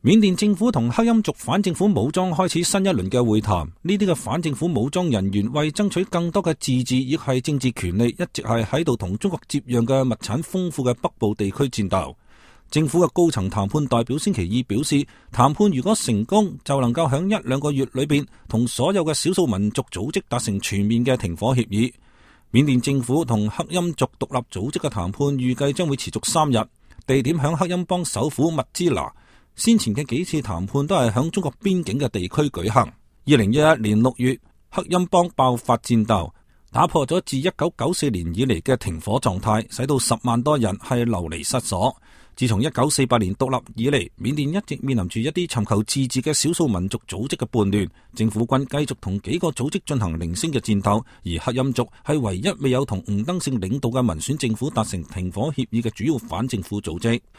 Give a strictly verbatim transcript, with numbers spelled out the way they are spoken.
緬甸政府同克欽族反政府武裝開始新一輪嘅會談，呢啲嘅反政府武裝人員為爭取更多嘅自治亦係政治權利，一直係喺度同中國接壤嘅物產豐富嘅北部地區戰鬥。政府嘅高層談判代表星期二表示，談判如果成功，就能夠喺一兩個月裏邊同所有嘅少數民族組織達成全面嘅停火協議。緬甸政府同克欽族獨立組織嘅談判預計將會持續三日，地點響克欽邦首府密支那。先前嘅幾次談判都係響中國邊境嘅地區舉行。二零一一年六月，克欽邦爆發戰鬥，打破咗自一九九四年以嚟嘅停火狀態，使到十萬多人係流離失所。自從一九四八年獨立以嚟，緬甸一直面臨住一啲尋求自治嘅少數民族組織嘅叛亂，政府軍繼續同幾個組織進行零星嘅戰鬥，而克欽族係唯一未有同吳登盛領導嘅民選政府達成停火協議嘅主要反政府組織。